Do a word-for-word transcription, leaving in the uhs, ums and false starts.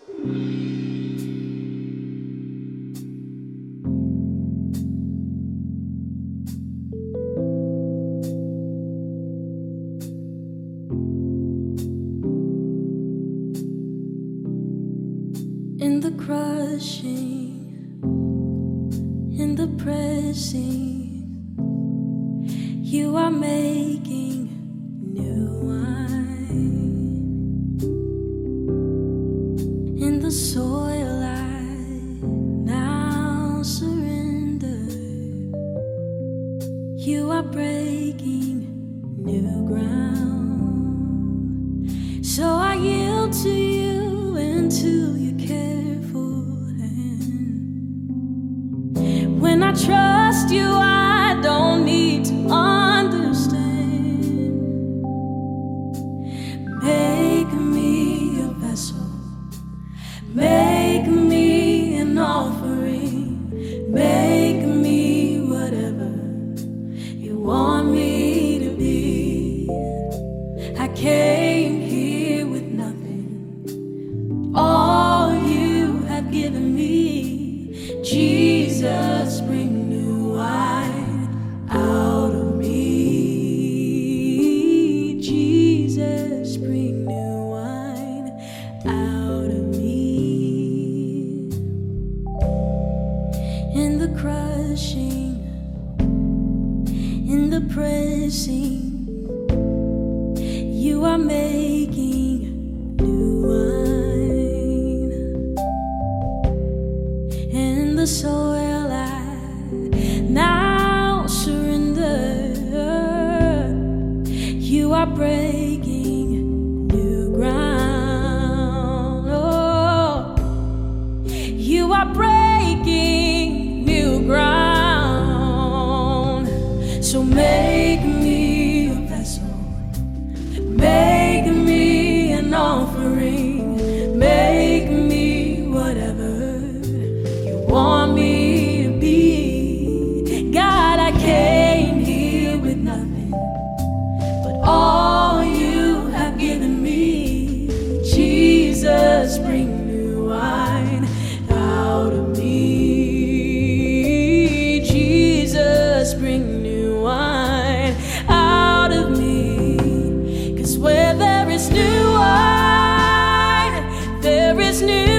In the crushing, in the pressing, you are making new wine. In the soil I now surrender, you are breaking new ground. So I yield to you and to your careful hand. When I trust you, I don't need to understand. Make me a vessel, make me an offering, make me whatever you want me to be. I came here with nothing, all you have given me. Jesus, bring new wine out of me. Jesus, bring new wine out of me. In the crushing, in the pressing, you are making new wine. In the soil I now surrender, you are breaking new ground. Oh, you are breaking new ground. So make me a vessel, make me an offering, make me whatever you want me to be. God, I came here with nothing, but all you have given me. Jesus, bring new wine out of me. Jesus, bring new wine out of me. 'Cause where there is new wine, there is new